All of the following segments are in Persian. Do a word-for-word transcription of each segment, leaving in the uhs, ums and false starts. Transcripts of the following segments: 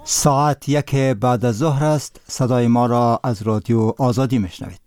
ساعت یک بعد از ظهر است. صدای ما را از رادیو آزادی میشنوید.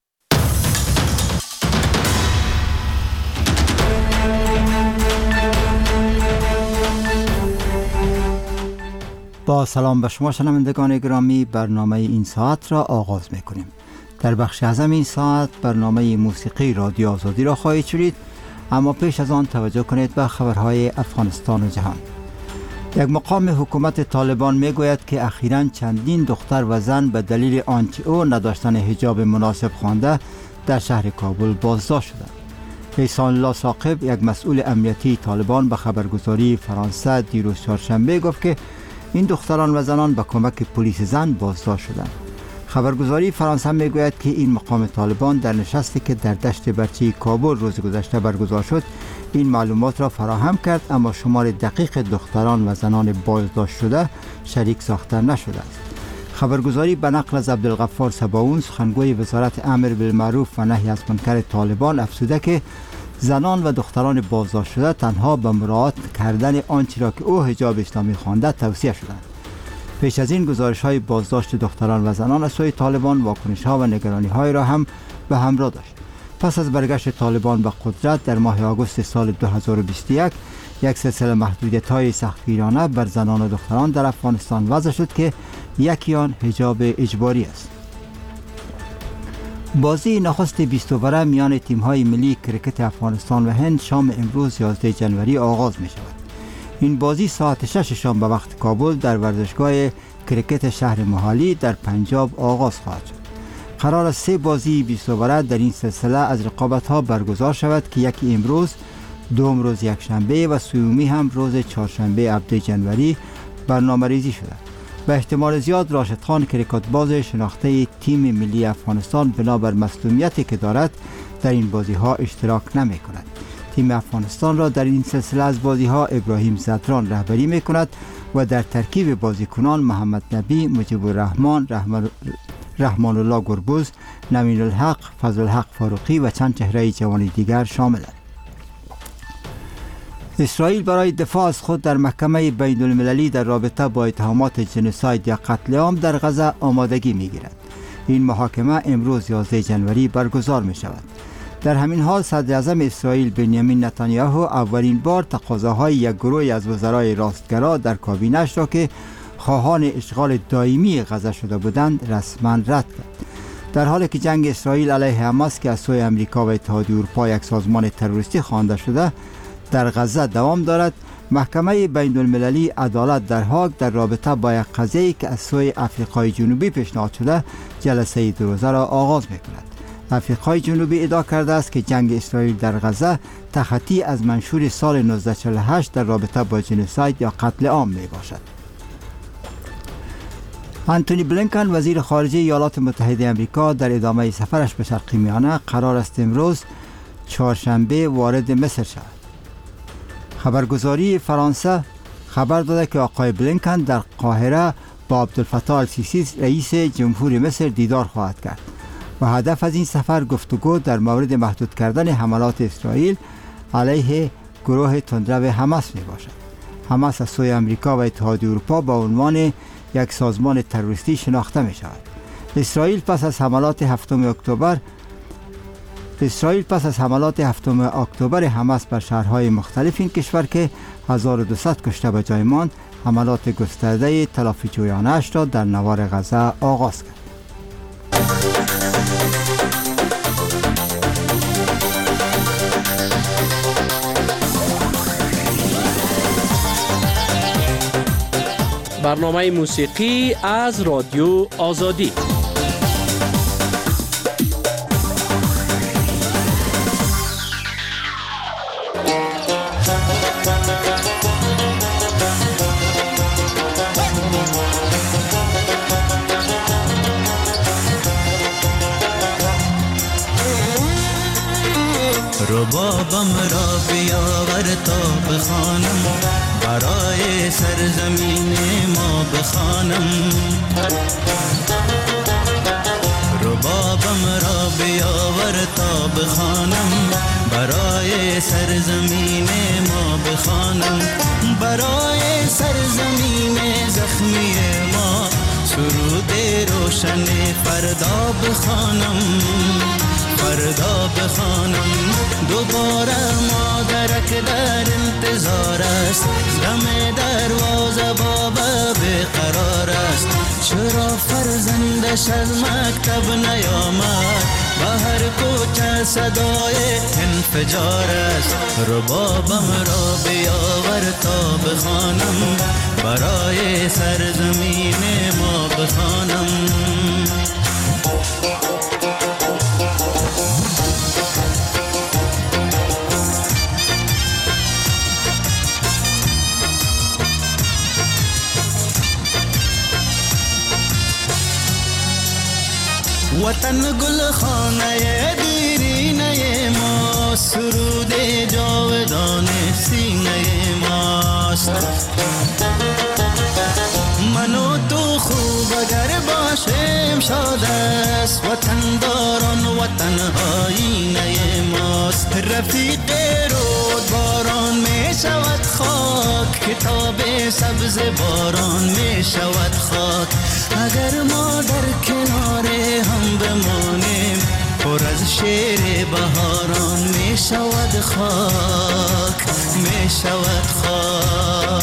با سلام به شما شنوندگان گرامی، برنامه این ساعت را آغاز میکنیم. در بخش اعظم این ساعت برنامه موسیقی رادیو آزادی را خواهید شنید، اما پیش از آن توجه کنید به خبرهای افغانستان و جهان. یک مقام حکومت طالبان میگوید که اخیراً چندین دختر و زن به دلیل آنچه او نداشتن حجاب مناسب خوانده در شهر کابل بازداشت شدند. احسان الله ثاقب، یک مسئول امنیتی طالبان، به خبرگزاری فرانسه دیروز چهارشنبه گفت که این دختران و زنان به کمک پلیس زن بازداشت شدند. خبرگزاری فرانسه میگوید که این مقام طالبان در نشستی که در دشت برچی کابل روز گذشته برگزار شد این معلومات را فراهم کرد، اما شمار دقیق دختران و زنان بازداشت شده شریک ساخته نشده است. خبرگزاری به نقل از عبدالغفار سباون، سخنگوی وزارت امر بالمعروف و نهی از منکر طالبان، افزوده که زنان و دختران بازداشت شده تنها به مراعات کردن آنچه را که او حجاب اسلامی خوانده توصیه شدند. پیش از این گزارش های بازداشت دختران و زنان از سوی طالبان واکنش ها و نگرانی های را هم به همراه داشت. پس از برگشت طالبان به قدرت در ماه آگوست سال دو هزار و بیست و یک، یک سلسله محدودیت های سختگیرانه بر زنان و دختران در افغانستان وضع شد که یکی آن حجاب اجباری است. بازی نخست بیست اووره میان تیم های ملی کرکت افغانستان و هند شام امروز یازده جنوری آغاز می شود. این بازی ساعت شش شام به وقت کابل در ورزشگاه کرکت شهر موهالی در پنجاب آغاز خواهد شد. قرار است سه بازی بیست اووره در این سلسله از رقابت ها برگزار شود که یکی امروز، دوم روز یکشنبه و سومی هم روز چهارشنبه هفده جنوری برنامه ریزی شده. به احتمال زیاد راشد خان، کرکت باز شناخته تیم ملی افغانستان، بنابر مصدومیتی که دارد در این بازی ها اشتراک نمی کند. تیم افغانستان را در این سلسله از بازی ها ابراهیم زدران رهبری می کند و در ترکیب بازیکنان محمد نبی، مجیب الرحمن، رحمان رحمان الله گربوز، نمین الحق، فضل الحق فاروقی و چند چهره جوان دیگر شاملند. اسرائیل برای دفاع از خود در محکمه بین المللی در رابطه با اتهامات جنوساید یا قتل عام در غزه آمادگی می گیرد. این محاکمه امروز یازده جنوری برگزار می شود. در همین حال صدر اعظم اسرائیل بنیامین نتانیاهو اولین بار تقاضاهای یک گروه از وزرای راستگرا در کابینه‌اش را که خواهان اشغال دائمی غزه شده بودند رسما رد کرد. در حالی که جنگ اسرائیل علیه حماس که از سوی امریکا و اتحادیه اروپا یک سازمان تروریستی خوانده شده در غزه دوام دارد، محکمه بین المللی عدالت در هاگ در رابطه با یک قضیه‌ای که از سوی آفریقای جنوبی پیشنهاد شده جلسه دو روزه را آغاز می‌کند. آفریقای جنوبی ادعا کرده است که جنگ اسرائیل در غزه تخطی از منشور سال نوزده چهل و هشت در رابطه با جنوساید یا قتل عام می باشد. آنتونی بلینکن، وزیر خارجه ایالات متحده آمریکا، در ادامه سفرش به شرق میانه قرار است امروز چهارشنبه وارد مصر شود. خبرگزاری فرانسه خبر داده که آقای بلینکن در قاهره با عبدالفتاح السیسی رئیس جمهور مصر دیدار خواهد کرد و هدف از این سفر گفتگو در مورد محدود کردن حملات اسرائیل علیه گروه تندرو حماس می باشد. حماس از سوی امریکا و اتحادیه اروپا با عنوان یک سازمان تروریستی شناخته می شود. اسرائیل پس از حملات هفتم اکتبر اسرائیل پس از حملات هفتم اکتبر حماس بر شهرهای مختلف این کشور که هزار و دویست کشته به جای ماند، حملات گسترده تلافی جویانه اش را در نوار غزه آغاز کرد. برنامه موسیقی از رادیو آزادی. ربابم را بیاور تا بخوانم، برای سرزمین ما بخوانم. ربابم را بیاور تا بخوانم، برای سرزمین ما بخوانم، برای سرزمین زخمی روشن فردا بخوانم، فردا بخوانم. دوباره مادرک در انتظار است، دم دروازه بابا بیقرار است. چرا فرزندش از مکتب نیامد؟ با هر کوچه صدای انفجار است. ربابم را بیاور تا بخوانم، برای سرزمین ما بخوانم. وطن گل خانه دیرینه ما، سرود جاودان سینه ماست. من و تو خوب اگر باشیم شاد است، وطن داران وطن آینه ماست. رفیق رود باران می شود خاک، کتاب سبز باران می شود خاک. اگر ما در کنار هم بمانیم، پر از شعر بهاران می شود خاک، می شود خاک.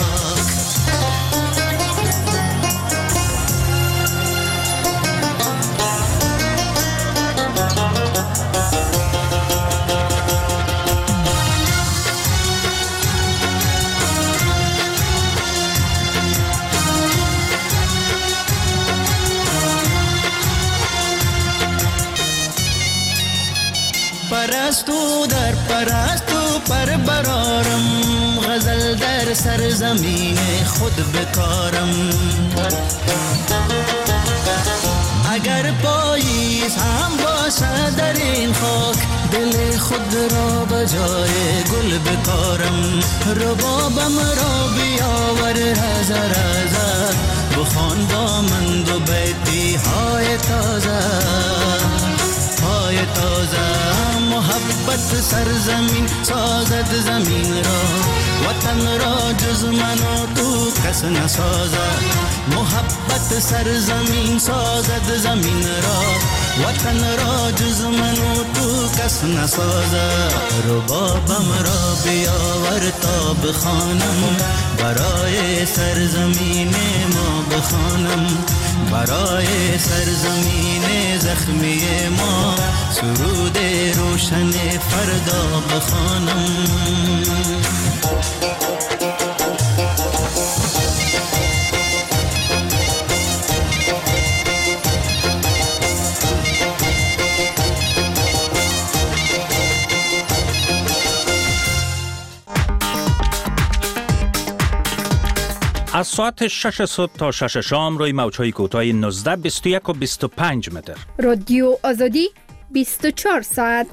پرستو در پرستو پر برارم، غزل در سرزمین خود بکارم. اگر پاییز هم باشه در این خاک، دل خود را به جای گل بکارم. ربابم را بیاور رز رز، بخوان با من دو بیتی های تازه، های تازه. محبت سرزمین سازد زمین را، وطن را جز من و تو کس نسازد. محبت سرزمین سازد زمین را، وطن را جز من و تو کس نسازد. ربابم را بیاور تا بخوانم، برای سرزمین ما بخوانم. برای سرزمین زخمی ما، سرود روشن فردا بخوانم. از ساعت شش صبح تا شش شام روی موج‌های کوتاه نوزده، بیست و یک و بیست و پنج متر. رادیو آزادی بیست و چهار ساعت.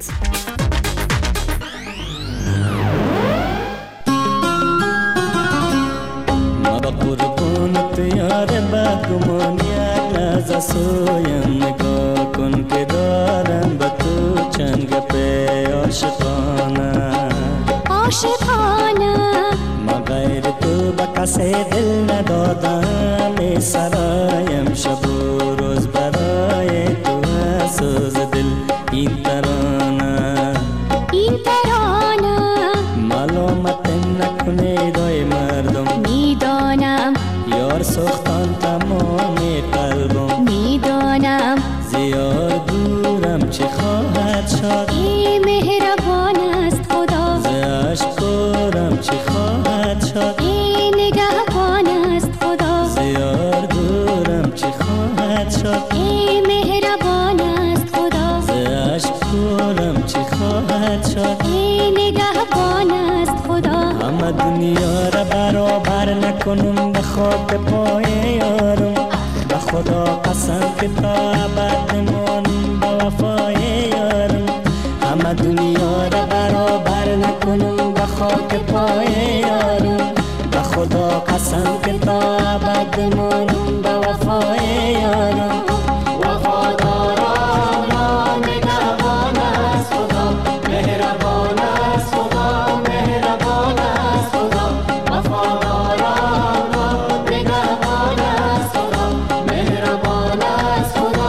ما قربانت یار بدگمان، یک لحظه سویم نگاه کن که دارم به تو چند گپه عاشقانه عاشقانه. ما غیر تو به کسی دل ندادم، ای سرایم شب و روز برای تو سوز دل این ترانه این ترانه. ملامت نکنه دای مردم، میدانم یار سختان تمام قلبم، میدانم زیاد دورم چه خواهد شد. ای مهربان است خدا، ز عشق دورم چه خواهد شد. ای نگهبان است خدا، زیاد دورم چه خواهد شد. ای مهربان است خدا، ز عشق دورم چه خواهد شد. ای نگهبان است خدا. همه دنیا را برابر نکنم به خاک پای یارم، به خدا قسم که تا ابد نمانم به وفای یارم. همه دنیا را برابر نکنم به خاک پای یارم، به خدا قسم که تا ابد نمانم به وفای یارم. وفاداران را نگهبان است خدا، مهربان است خدا، مهربان است خدا. وفاداران را نگهبان است خدا، مهربان است خدا.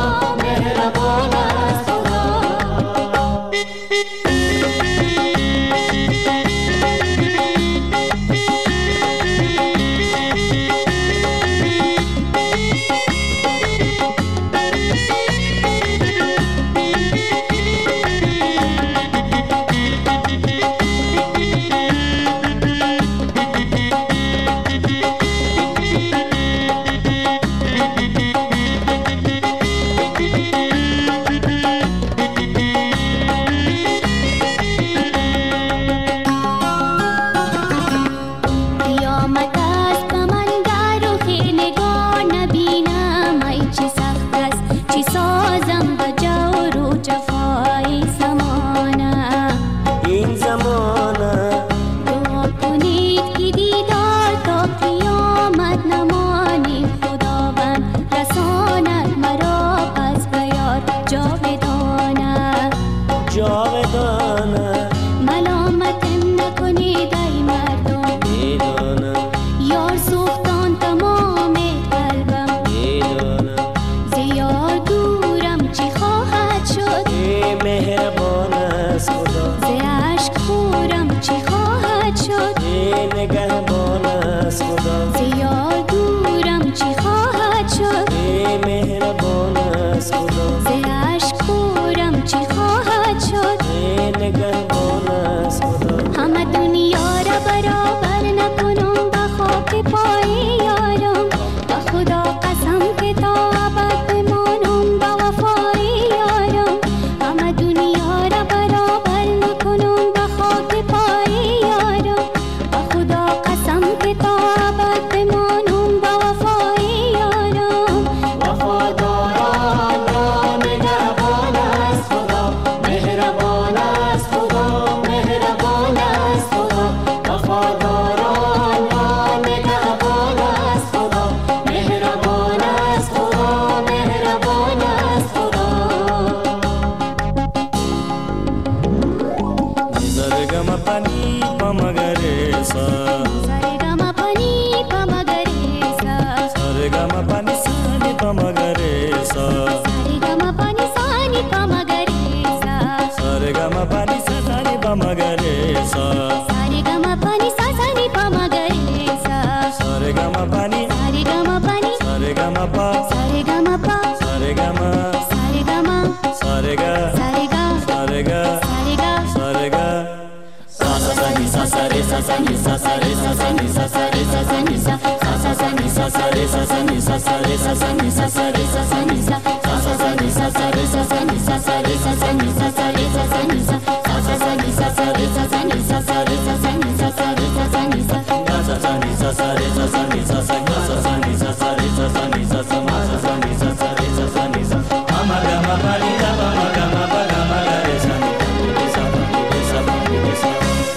Sarigama pani sani pamagaresa. Sarigama pani sani pamagaresa. Sarigama pani sani pamagaresa. Sarigama pani sani pamagaresa. Sarigama pani. Sarigama pani. Sarigama pa. Sarigama pa. Sarigama. Sarigama. Sarega. Sarega. Sarega. Sarega. Sarega. Sa sa sa ni sa sa re sa sa ni sa sa re sa sa ni sa sa re sa sa ni sa sa sa sa ni sa sa re sa sa ni sa sa re sa sa ni sa sa re sa sa ni sa sa sa sa ni sa sa re sa sa ni sa sa re sa sa ni sa sa re sa sa ni sa sa sa sa ni sa sa re sa sa ni sa sa re sa sa ni sa sa re sa sa ni sa sa sa ni sa sa re sa sa ni sa sa sa sa ni sa sa re sa sa ni sa sa ma sa sa ni sa sa re sa sa ni sa ma ma ga ma pa ni da ma ma ga ma pa ga ma ga re sa ni sa sa ni sa ni sa.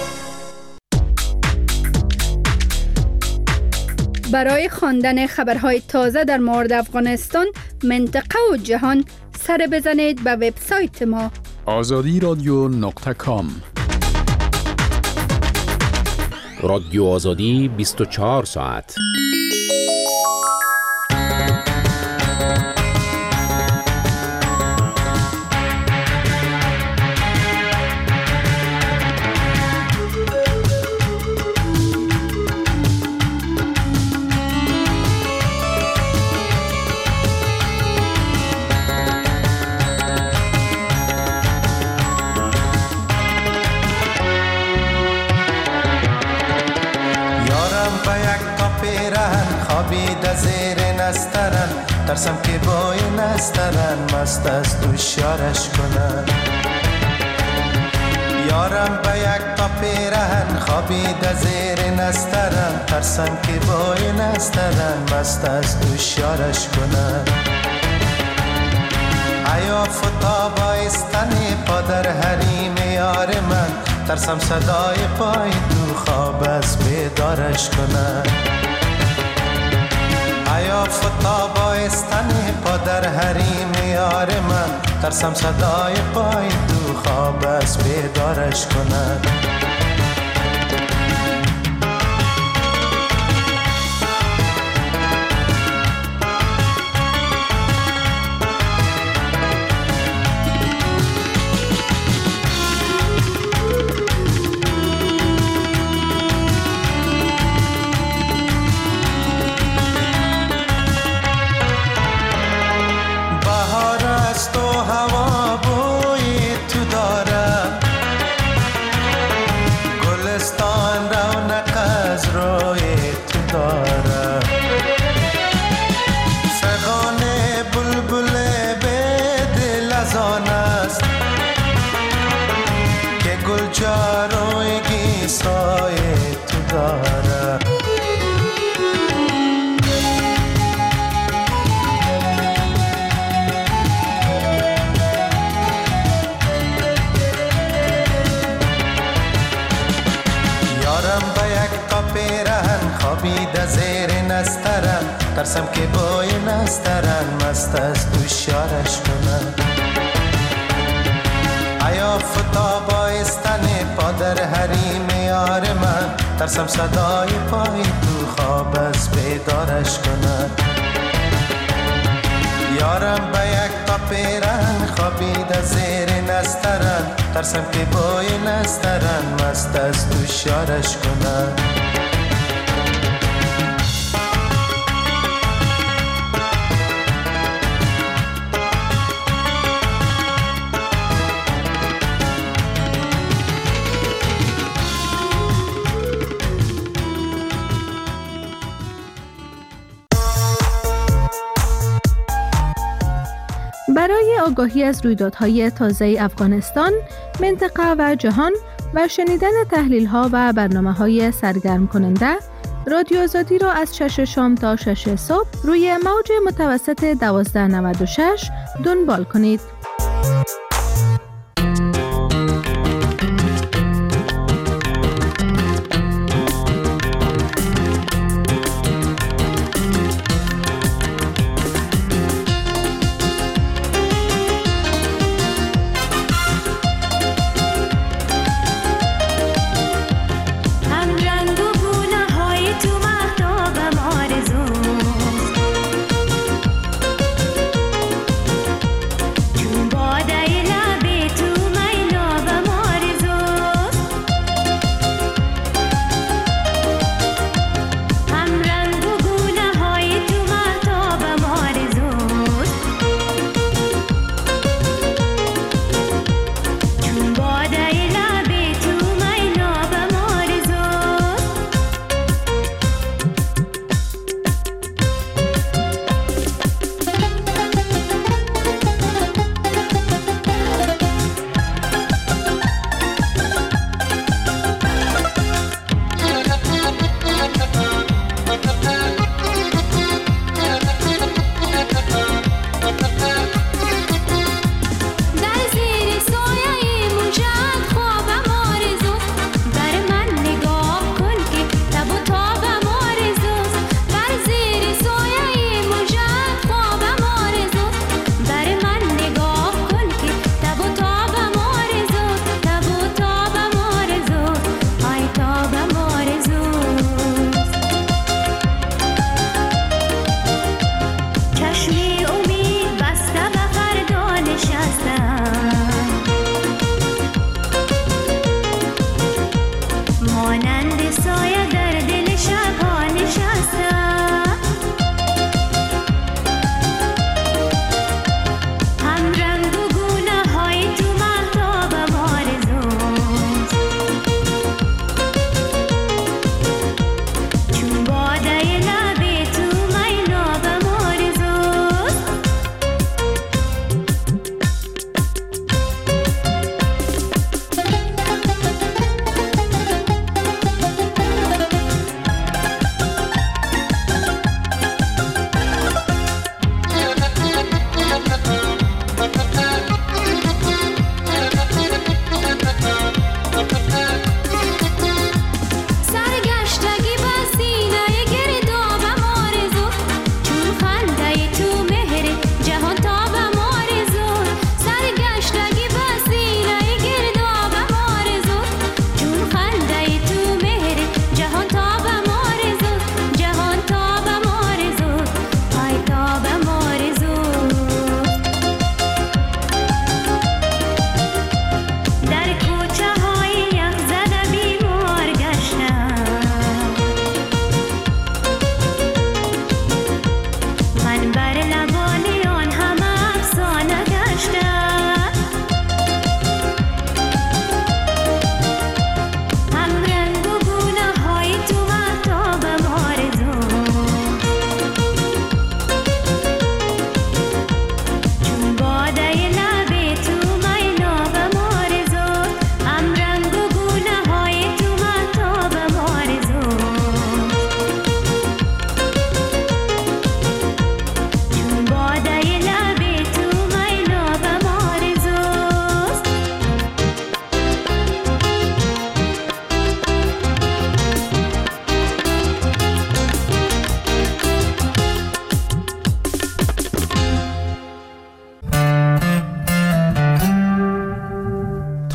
برای خواندن خبرهای تازه در مورد افغانستان، منطقه و جهان سر بزنید به وبسایت ما آزادی رادیو نقطه کام. رادیو آزادی بیست و چهار ساعت. ترسم که با این استرن مست از دوش یارش کنن. یارم به یک تا پیرهن خوابیده زیر نسترن. ترسم که با این استرن مست از دوش یارش کنن. ایا فتا بایستن پا در حریم یار من. ترسم صدای پای تو خواب از بیدارش کنن. ایا فتا بایستن پا در حریم یار من. ترسم صدای پای تو خواب از بیدارش کنن. ترسم که با این استرن مست از دوش یارش کنن. ایا فتا بایستن پا در حریم یار من. ترسم صدای پای تو خواب از بیدارش کنن. یارم به یک تا پیرهن خوابیده زیر نسترن. ترسم که با این استرن مست از دوش یارش کنن. برای آگاهی از رویدادهای تازه افغانستان، منطقه و جهان و شنیدن تحلیل‌ها و برنامه‌های سرگرم کننده، رادیو آزادی را از شش شام تا شش صبح روی موج متوسط دوازده نود و شش دنبال کنید.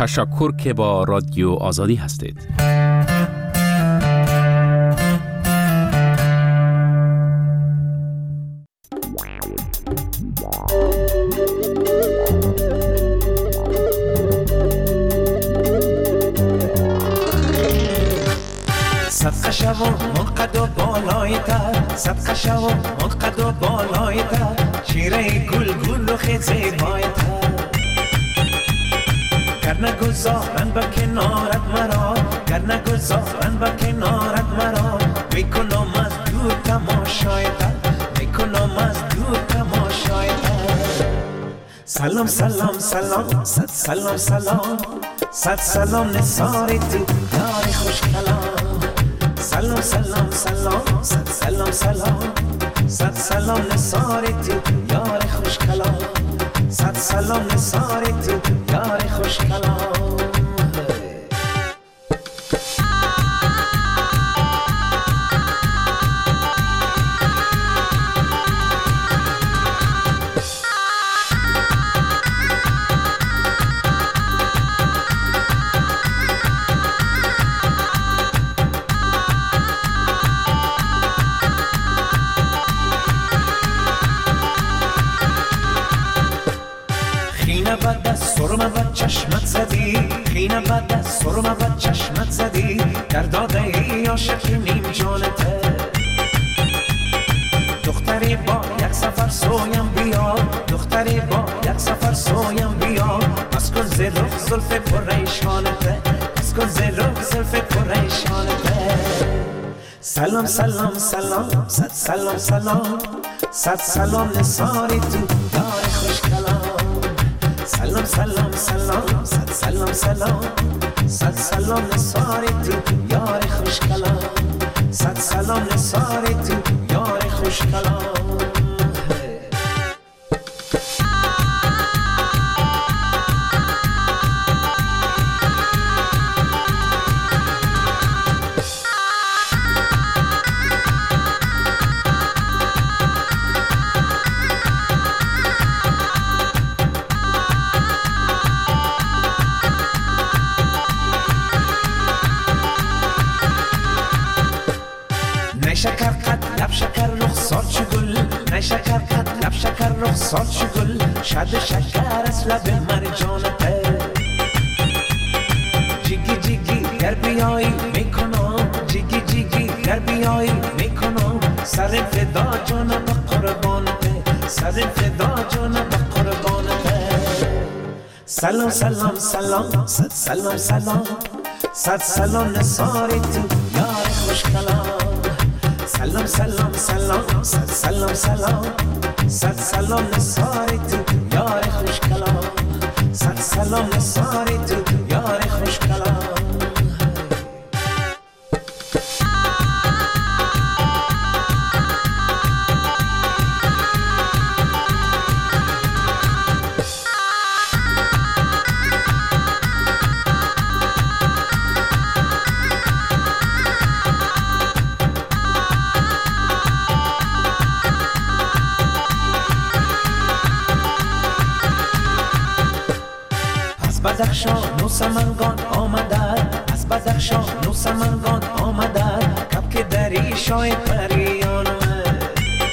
تشکر که با رادیو آزادی هستید. صدقه شو منقد و بالای تر، صدقه شو منقد و بالای تر، شیره گل گل و خیلی زیبای تر. گر نگذارن با کنارت مرا، گر نگذارن با کنارت مرا، میکنم از دور تماشای تر، میکنم از دور تماشای تر. سلام سلام سلام صد سلام سلام صد سلام نثار تو یار خوش کلام. سلام سلام سلام صد سلام سلام صد سلام نثار تو یار خوش کلام. صد سلام نثار تو یار خوش کلام. سرمه و چشمت زدی، خینه بد سرمه و چشمت زدی، در داده ای عاشق نیم جانته. دختری با یک سفر سویم بیا، دختری با یک سفر سویم بیا، بس کن زلف زلف پریشانته، بس کن زلف زلف پریشانته. سلام سلام سلام صد سلام سلام صد سلام نثاری تو یار خوش کلام. سلام سلام سلام صد سلام سلام صد سلام نثار تو یار خوش کلام. صد سلام نثار تو یار خوش کلام. شکر قد لب شکر رخسار چو گل، نه شکر قد لب شکر رخسار چو گل، شد شکر از لب مرجانته. جیگی جیگی گر بیایی میکنم، جیگی جیگی گر بیایی میکنم، سر فدا جانم قربانته، سر فدا جانم قربانته. سلام سلام سلام صد سلام سلام صد سلام نثاری تو یار خوش کلام. سلام سلام سلام صد سلام سلام صد سلام نثاری تو یار خوش کلام. صد سلام نثاری تو یار خوش کلام. بدخشان و سمنگان آمدد، از بدخشان و سمنگان آمدد، کبک دری شای پریان آمد.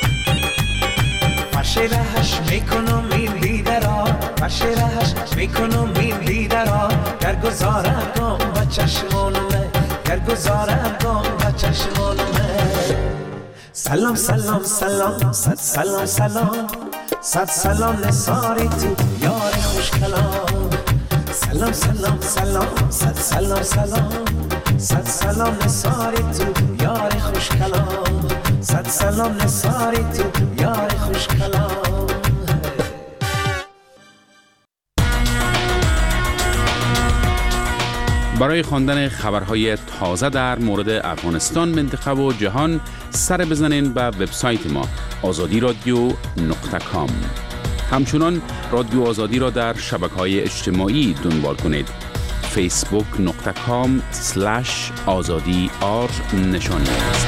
فرش رهش میکنم این دیده را، فرش رهش میکنم این دیده را، گر گذارم و چشمانمه، گر گذارم و چشمانمه. سلام سلام سلام صد سلام سلام صد سلام نثاری تو یار خوش کلام. سلام سلام سلام صد سلام سلام صد سلام نثاری تو یار خوش کلام. صد سلام نثاری تو یار خوش کلام. برای خواندن خبرهای تازه در مورد افغانستان، منطقه و جهان سر بزنین به وبسایت ما آزادی رادیو نقطه کام. همچنان رادیو آزادی را در شبکه‌های اجتماعی دنبال کنید. فیسبوک نقطه کام سلش آزادی آر نشانی است.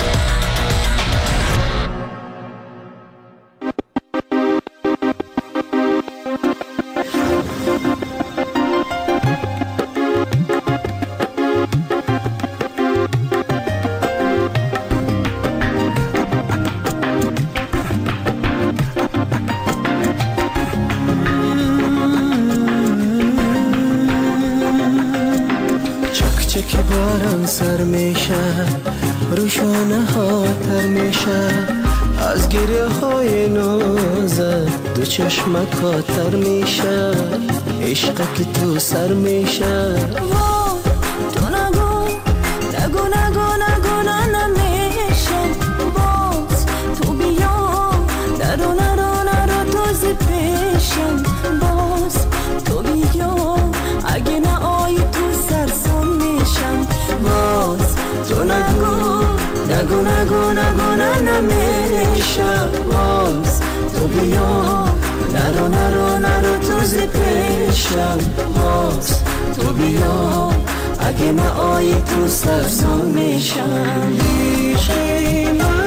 باران سر میشه، روشانه ها تر میشه، از گریه های نازت دو چشمت کاتر میشه، عشق که تو سر میشه. تو نگو نگو نگو نگو نه نمیشه، باز تو بیا نرو نرو نرو توزی پیشم، باز تو بیا اگه نه آی تو سرسان میشم، باز تو نگو نگو نگو نگو نه نمیشه، باز تو بیا نرو نرو نرو توزی پیشم، باز تو بیا اگه نه آی تو سرسان میشم. عشقی من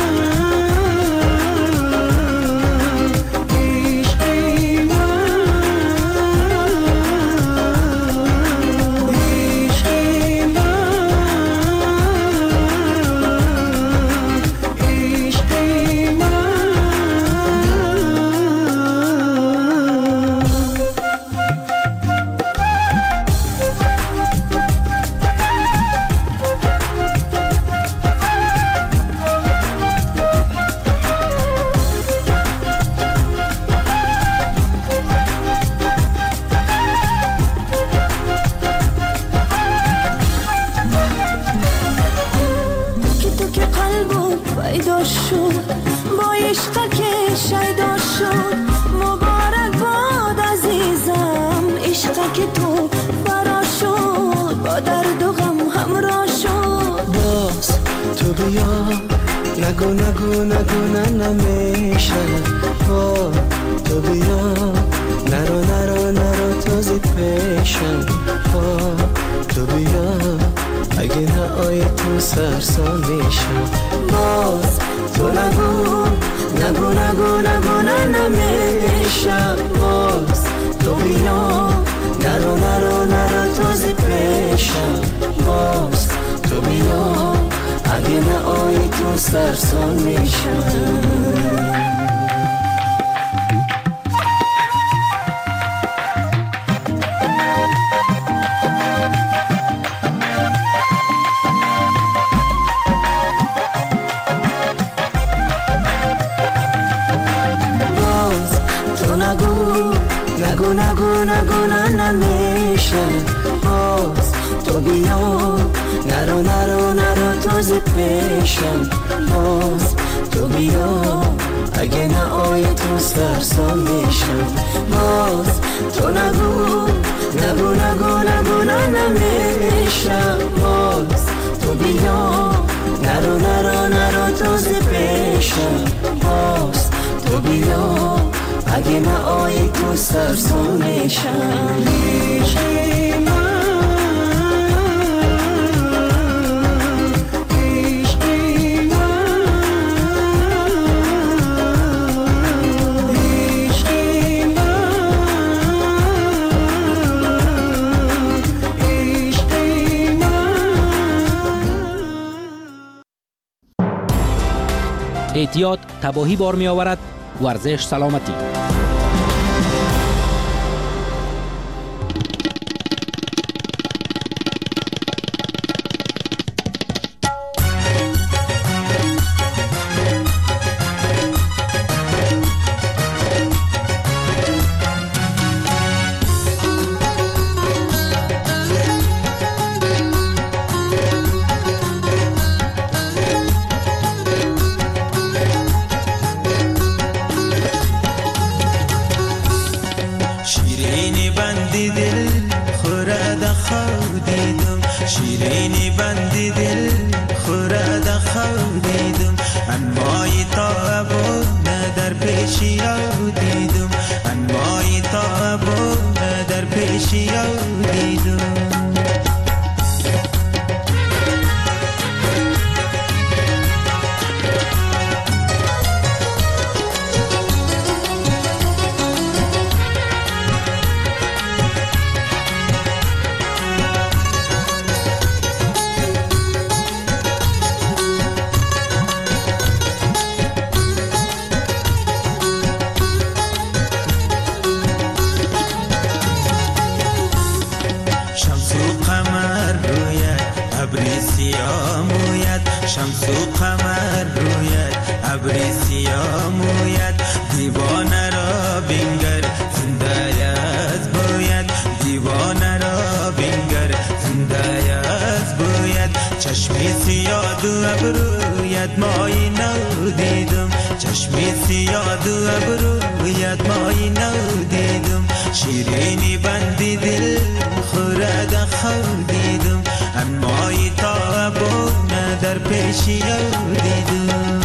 نگو نگو نگو نه نمیشه، با تو بیا نرو نرو نرو توزی پیشم، با تو بیا اگه نه آی تو سرسان میشم، باز تو نگو نگو نگو نگو نه نمیشه، باز تو بیا نرو نرو نرو توزی پیشم، باز تو بیا اگه نه آی تو سرسان میشم. نگو نگو نگو نه نمیشه، باز تو بیا نرو نرو نرو توزی پیشم، باز تو بیا اگه نه آی تو سرسان میشم، باز تو نگو نگو نگو نگو نه نمیشه، باز تو بیا نرو نرو نرو توزی پیشم، باز تو بیا اگه نه آی تو سرسان میشم. عشقی من عشقی من عشقی من عشقی من. اعتیاد تباهی بار می آورد، ورزش سلامتی. شیرینی بندی دل خورد خود دیدم، انمای تا در پیشی دیدم، انمای تا در پیشی دیدم. شمس سیاه مویت شمس و قمر رویت ابری سیاه مویت دیوانه را بینگر زنده از بویت دیوانه را بینگر زنده از بویت چشمی سیاه و ابرویت مایی نو دیدم چشمی سیاه و ابرویت مایی نو دیدم شیرینی بندی دل خورد خود دیدم انمایی تا بونه در پیشی دیدم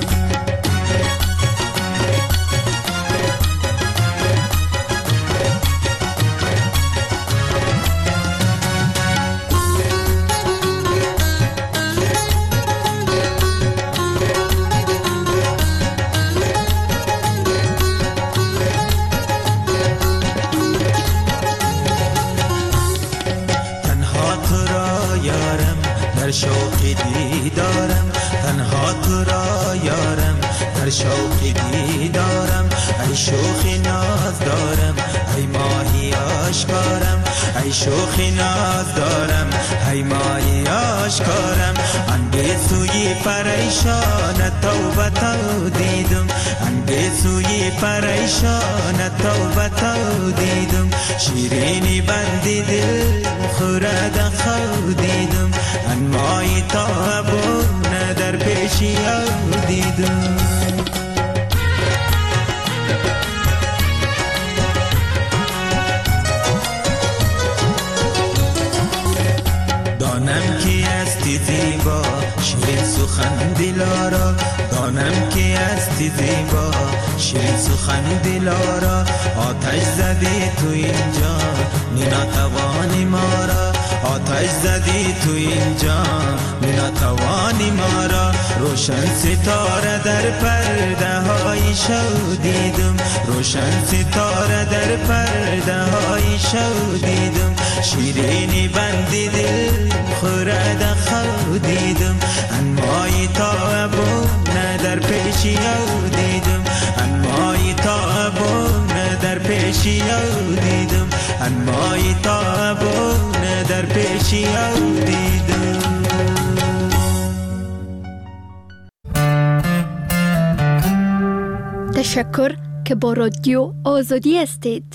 شوقی دیدارم تنها تو را یارم در شوقی دیدارم ای شوخی ناز دارم ای ماهی آشکارم ای شوخی ناز دارم ای ماهی آشکارم انگه سوی پریشان توبه تو دیدم انگه سوی پریشان توبه تو دیدم شیرینی بندی دل خورد خود دیدم انمایی تا بونه در پیشی او دیدم دانم که استی زیبا شیرین سخن دلارا دانم که استی زیبا شیرین سخن دلارا آتش زدی تو اینجا نیناتوانی مارا آتش زدی تو اینجا نیناتوانی مارا روشن ستاره در پرده های شو دیدم روشن ستاره در پرده های شو دیدم شیرینی بندی دل خورد خود دیدم انمایی تا بونه در پیشی او دیدم انمایی تا بونه در پیشی او دیدم انمایی تا بونه در پیشی او دیدم تشکر که با رادیو آزادی هستید.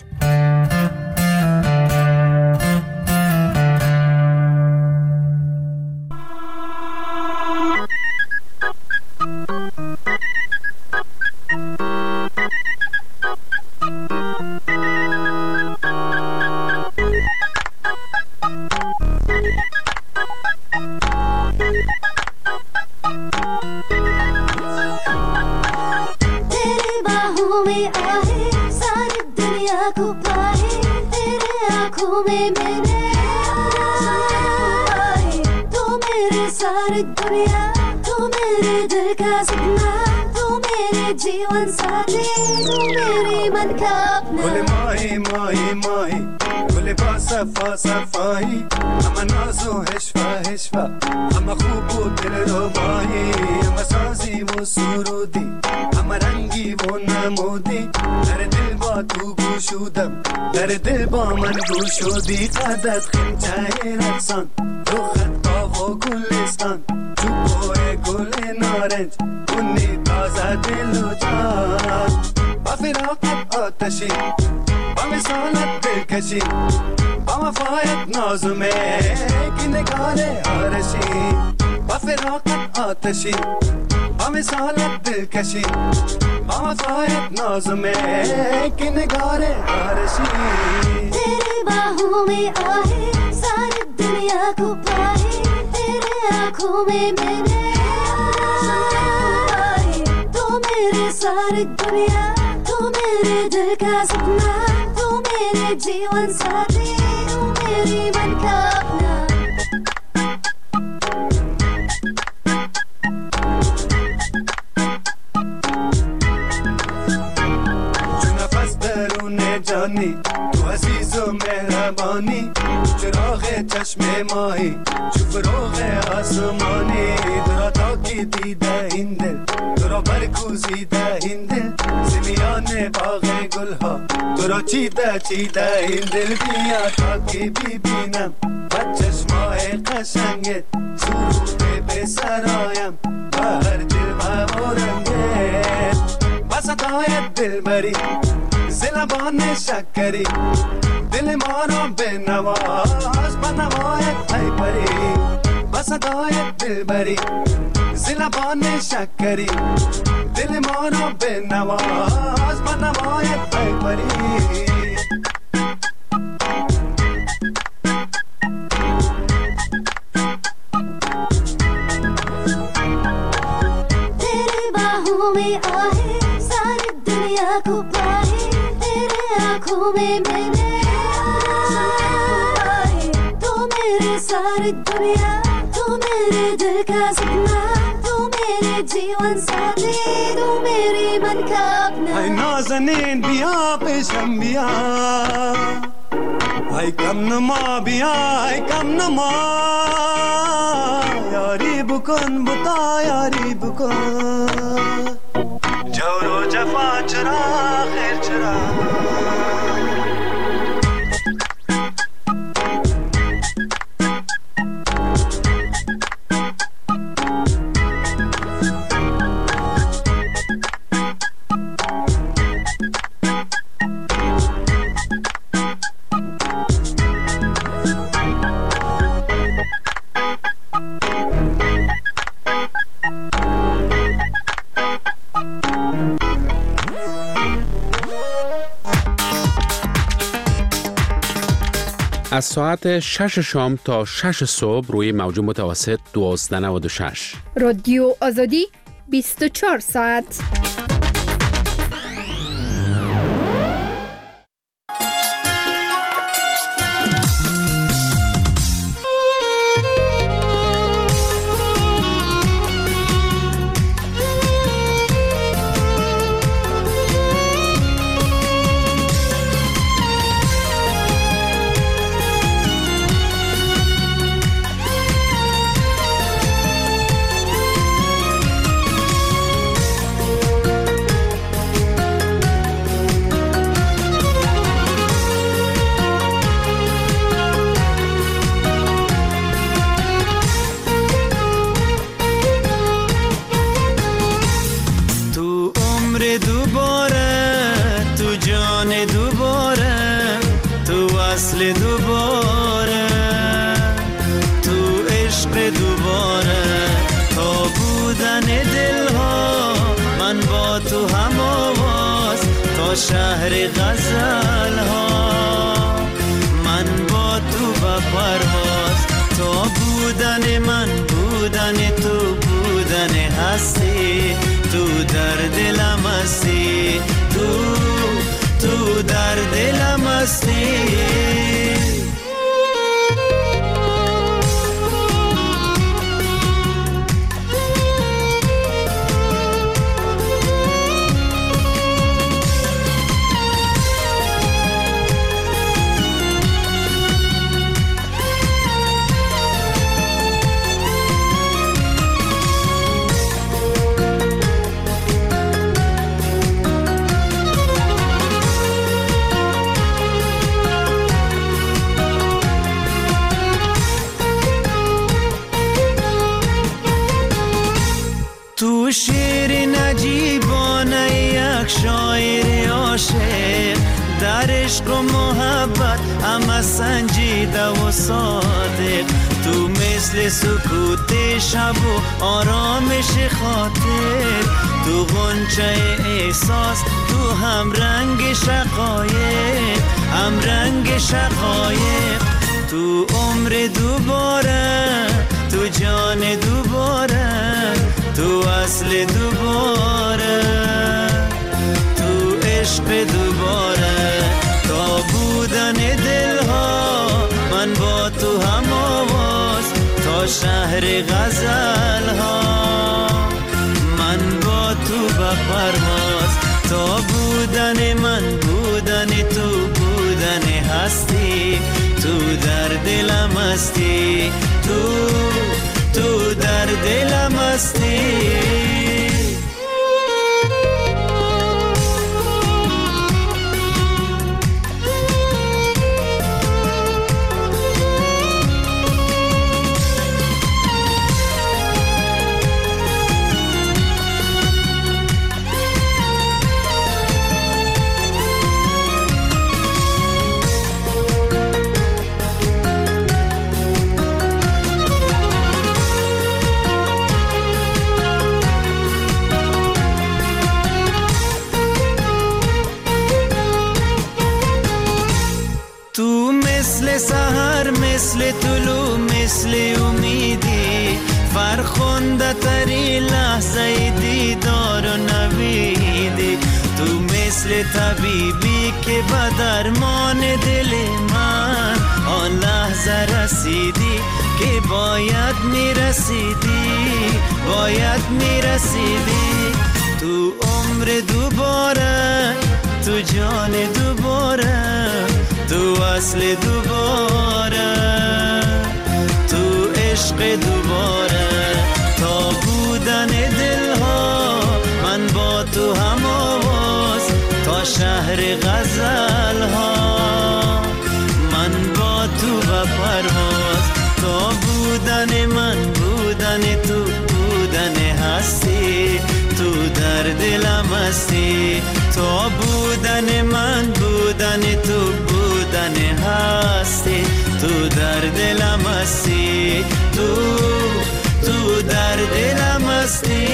گل ماهی ماهی ماهی گل با صفا صفایی همه ناز و هشفا هشفا همه خوب و دل رو باهی همه سازی و سرودی همه رنگی و نمودی در دل با تو گوشودم در دل با من گوشودی قدت خمچه رقصان رو خط و گلستان تو بوه گل نارنج کنی تازه دل و جان با فراقت آتشی با مثالت دلکشی با وفایت نازمه که نگار آرشی با فراقت آتشی با مثالت دلکشی با وفایت نازمه که نگار آرشی तेरे बाहों में आहे सारी दुनिया को पाए तेरे आँखों में मैंने आए तो मेरे सारी दुनिया तू मेरे दिल का सपना तू मेरे जीवन साथी तू मेरी मन का अपना जो नफस درون جانی تو عزیز و مهربانی چراغ چشم ماهی چو فروغ آسمانی درا تا کی دیده این دل درا برکوزیده این دل میان باغ گل ها تو را چیده چیده این دل بیا تا که ببینم و چشمای قشنگت سروده به سرایم و هر جلوه و رنگت و صدای دل بری زلبان شکری دل ما را به نواز با نوایت ای پری و صدای دل بری زلبان شکری دل ما را به نواز با نوایت ای پری में आहे सारी दुनिया को पाए तेरे आँखों में मैंने आए तू मेरी सारी दुनिया तू मेरे दिल का सपना तू मेरे जीवन साथी तू मेरी मन का अपना हाय नाज़नीन बिया पेशम बिया हाय कम नमा बिया हाय कम नमा यारी बुकन बुता यारी बुकन جورو جفا چرا خیر چرا از ساعت شش شام تا شش صبح روی موج متوسط دوازده نود و شش رادیو آزادی بیست و چهار ساعت. شهر غزل ها من با تو با پرواز تو بودن من بودن تو بودن هستی تو در دلم هستی تو تو در دلم هستی تو شعر نجیبانه یک شاعر عاشق در عشق و محبت همه سنجیده و صادق تو مثل سکوت شب و آرامش خاطر تو غنچه احساس تو هم رنگ شقایق هم رنگ شقایق تو عمر دوباره تو جان دوباره تو اصل دوباره تو عشق دوباره تا بودن دلها من با تو هم آواز تا شهر غزل ها من با تو به پرواز تا بودن من بودن تو بودن هستی تو در دلم هستی تو تو در دلم هستی مثل طلوع مثل امیدی فرخنده تری لحظه دیدار و نویدی تو مثل طبیبی که به درمان دل من آن لحظه رسیدی که باید میرسیدی باید میرسیدی تو عمر دوباره تو جان دوباره تو اصل دوباره تو عشق دوباره تا بودن دلها من با تو هم آواز تا شهر غزل ها من با تو و پرواز تا بودن من بودن تو بودن هستی تو در دلم هستی تا بودن من بودن تو بودن هستی تو در دلم هستی تو تو در دلم هستی.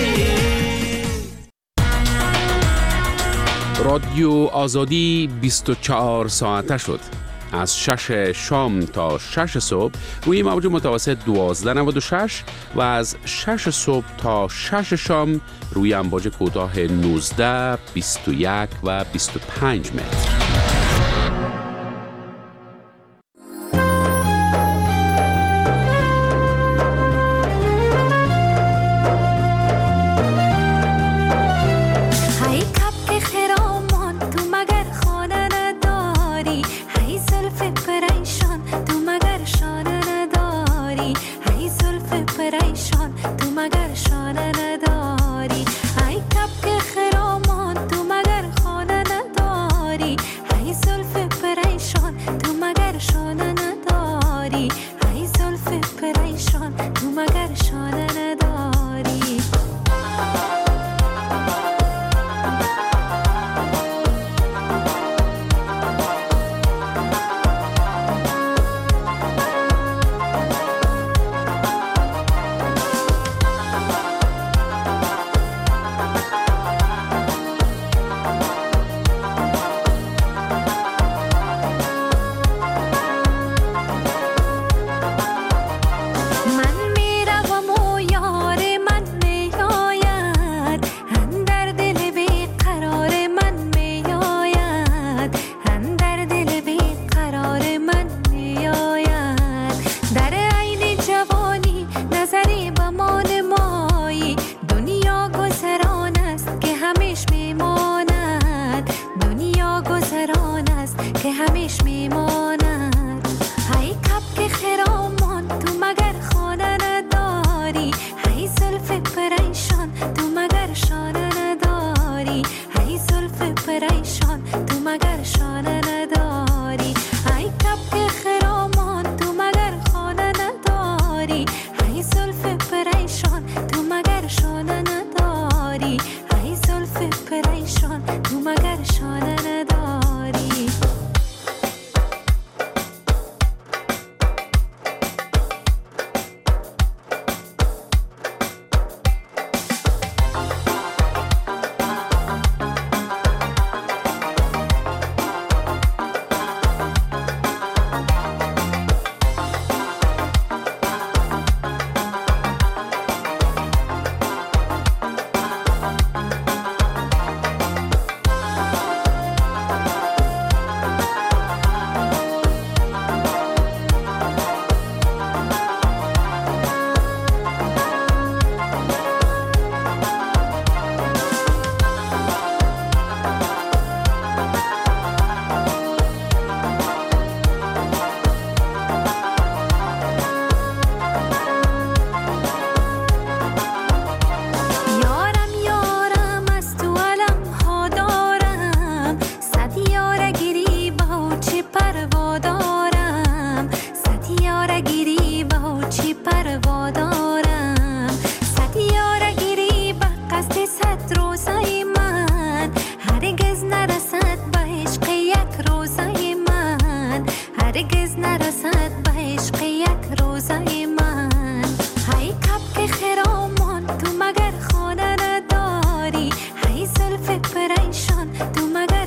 رادیو آزادی بیست و چهار ساعته شد. از شش شام تا شش صبح روی موج متوسط دوازده نود و شش و از شش صبح تا شش شام روی امواج کوتاه نوزده، بیست و یک و بیست و پنج متر.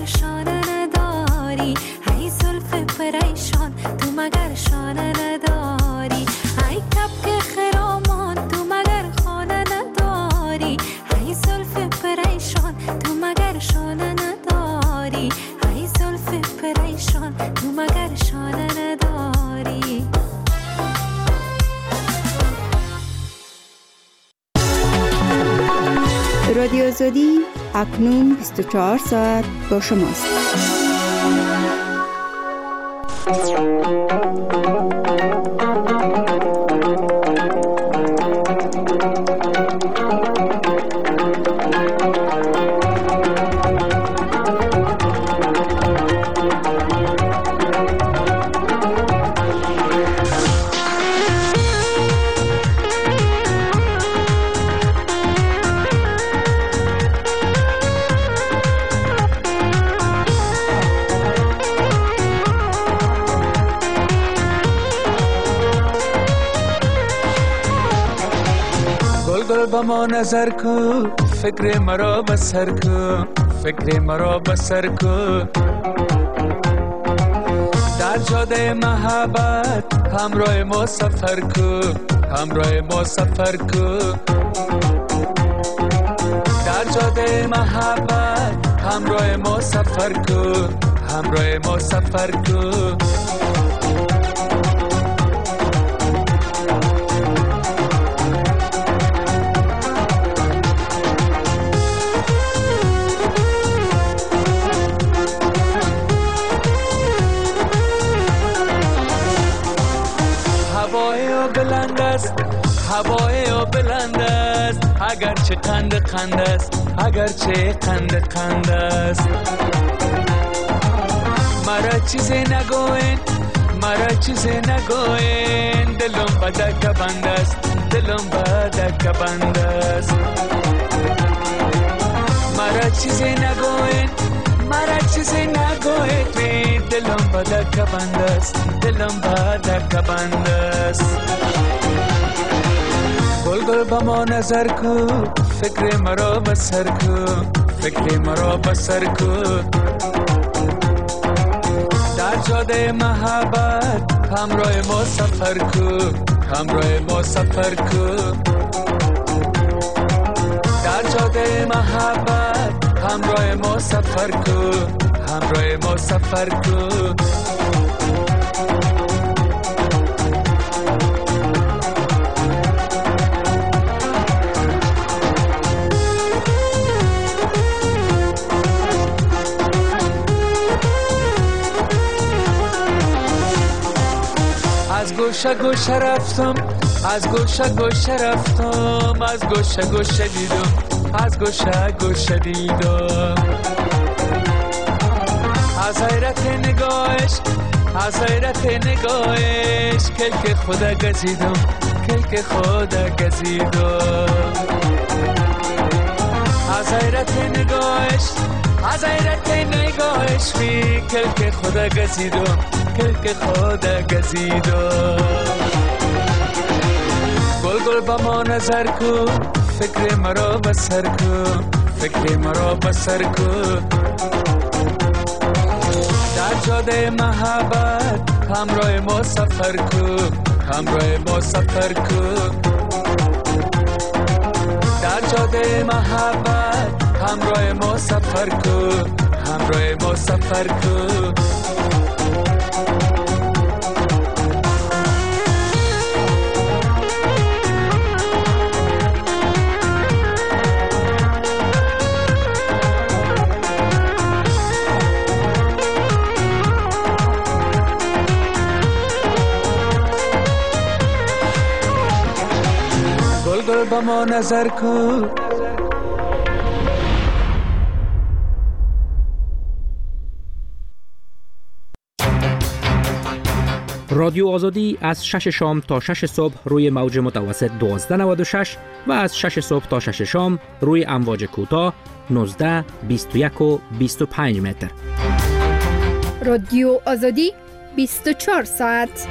پریشان تو مگر شانه نداری مگر شانه نداری. رادیو آزادی اکنون بیست و چهار ساعت با شماست. با ما نظر کو، فکر مرا بسر کو، فکر مرا بسر کو. در جاده محبت همراه ما سفر کو، همراه ما سفر کو. در جاده محبت همراه ما سفر کو، همراه ما سفر کو. بلند است هوای او بلند است، اگر چه قند قند است، اگر چه قند قند است. مرا چیزی نگوین، مرا چیزی نگوین، دلم بدک بند است، دلم بدک بند است. مرا چیزی نگوین، مرا چیزی نگوین، دلم بدک بند است، دلم بدک بند است. گل گل با ما نظر کو، فکر مرا بسر کو، فکر مرا بسر کو. در جاده محبت همراه ما سفر کو، همراه ما سفر کو. در جاده محبت همراه ما سفر کو، همراه ما سفر کو. از گوشه گوشه رفتم، از گوشه گوشه رفتم، از گوشه گوشه دیدم، از گوشه گوشه دیدم. از حیرت نگاهش، از حیرت نگاهش، کلک خدا گزیدم، کلک خدا گزیدم. از حیرت نگاهش، از حیرت نگاهش، می کلک خدا گزیدم، کلک خدا گزیدم. گل گل با ما نظر کو، فکر مرا بسر کو، فکر مرا بسر کو. در جاده محبت همراه ما سفر کو، همراه ما سفر کو. در جاده محبت همراه ما سفر کو، همراه ما سفر کو. گل گل با ما نظر کو. رادیو آزادی از شش شام تا شش صبح روی موج متوسط دوازده نود و شش و از شش صبح تا شش شام روی امواج کوتاه نوزده، بیست و یک و بیست و پنج متر. رادیو آزادی بیست و چهار ساعت.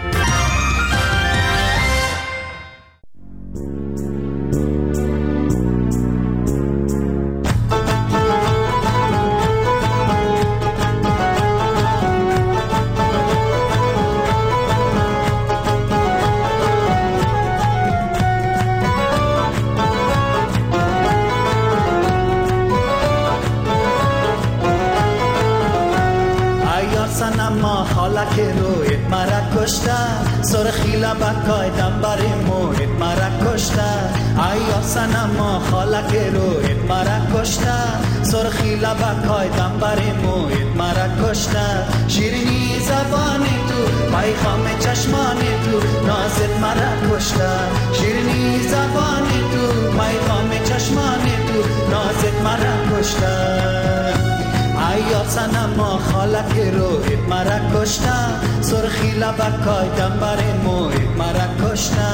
سنما خالک رویت مرا کشته سرخی لبکای دم بر مویت مرا کشته ایا سنما خالک رویت مرا کشته سرخی لبکای دم بر مویت مرا کشته شیرینی زبان تو پیغام چشمان تو نازت مرا کشته شیرینی زبان تو پیغام چشمان تو نازت مرا کشته ایا سنما خالک رویت مرا کشته سرخی لبکای دم بر مویت مرا کشته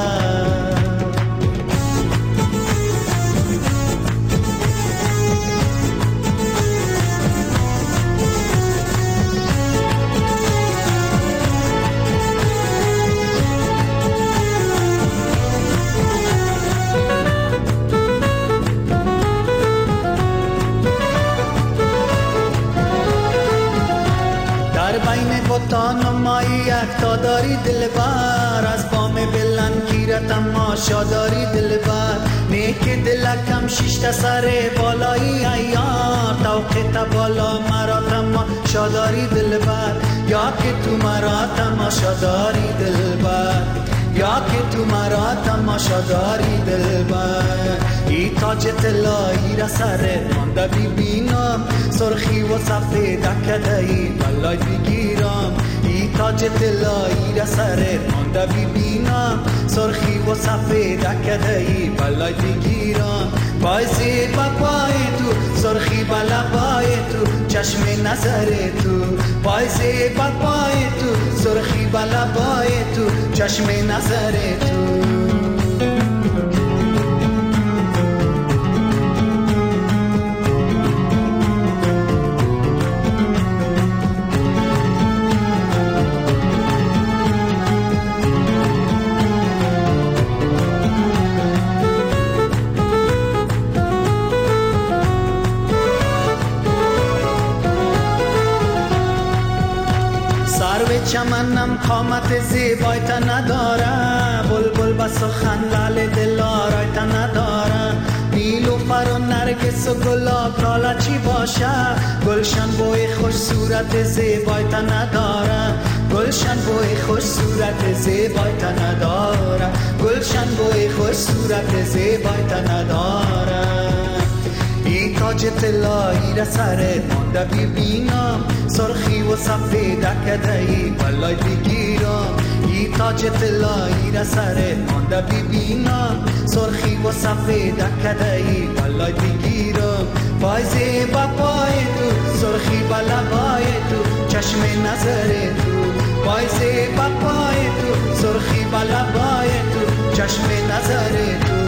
بطان مایی اکتا داری دلبر از بام بلند گیرت اما شاداری دلبر نیک دلکم شیشت سر بالایی ایار توقیت بالا مرا تما شاداری دلبر یا که تو مرا تما شاداری دلبر یا که تو مرا تماشا داری دلبر ای تاج طلایی را سر مانده ببینم سرخی و سفید کدایی بلای بگیرم ای تاج طلایی را سر مانده ببینم سرخی و سفید کدایی بلای بگیرم پای زیب پای تو سرخی بالا پای تو چشم نظر تو پای زیب پای تو سرخی بالا پای تو چشم نظر تو چمنم قامت زیبایت نداره بلبل با سخن لال دلارایت نداره نیلوفر و نرگس و گلاب لالا چی باشه گلشن بوی خوش صورت زیبایت نداره گلشن بوی خوش صورت زیبایت نداره گلشن بوی خوش صورت زیبایت نداره ای تاج طلایی را سرت مانده ببینم سرخی و سفید کدایی بلای بگیرم ای تاج طلایی را سرت مانده ببینم سرخی و سفید کدایی بلای بگیرم پای زیبا پای تو سرخی بالا پای تو چشم نظر تو پای زیبا پای تو سرخی بالا پای تو چشم نظر تو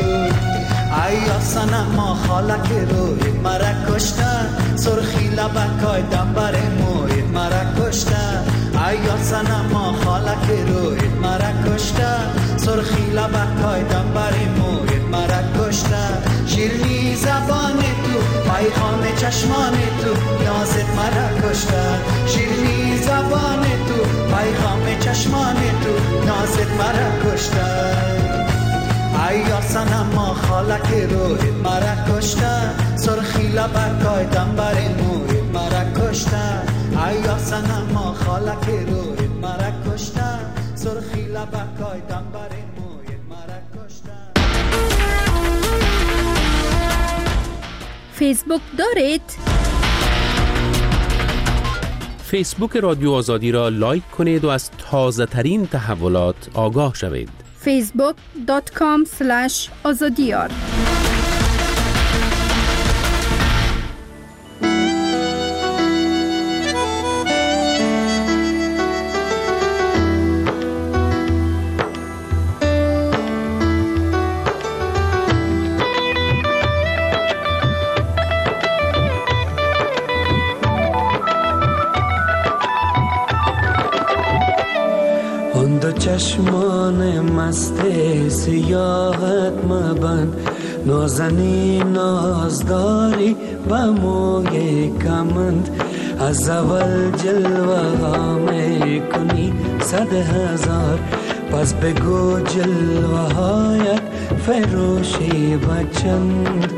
ایا سنما خالک رویت مرا کشته سرخی لبکای دم بر مویت مرا کشته ایا سنما خالک رویت مرا کشته سرخی لبکای دم بر مویت مرا کشته شیرینی زبان تو پیغام چشمان تو نازت مرا کشته شیرینی زبان تو پیغام چشمان تو نازت مرا کشته ایا سنما خالک رویت مرا کشته سرخی لبکای دم بر مویت مرا کشته ایا سنما خالک رویت مرا کشته سرخی لبکای دم بر مویت مرا کشته فیسبوک دارید؟ فیسبوک رادیو آزادی را لایک کنید و از تازه ترین تحولات آگاه شوید. فیسبوک دات کام سلش آزادیار چشمان مست سیاحت مبند نازنین نازداری با موی کمند از اول جلوه ها می کنی صد هزار پس بگو جلوه هایت فروشی بچند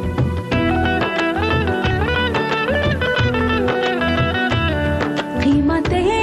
قیمت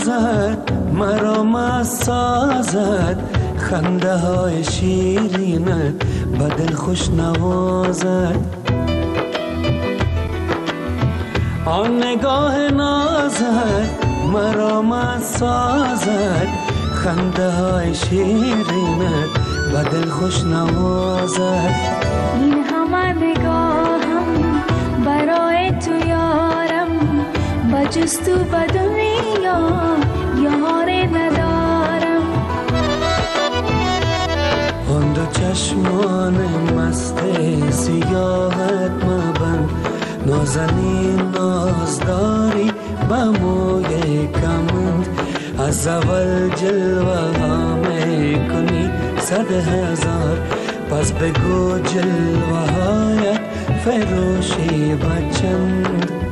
نازد مرا مست سازد، خنده های شیرینت به دل خوش نوازد. آن نگاه نازد مرا مست سازد، خنده های شیرینت به دل خوش نوازد. این همه نگاهم برای تو یارم، با جست و به دنیا یار ندارم. آن دو چشمان مست سیاهت مبند، نازنین نازداری به موی کمند. از اول جلوه ها می کنی صد هزار، پس بگو جلوه هایت فروشی بچند.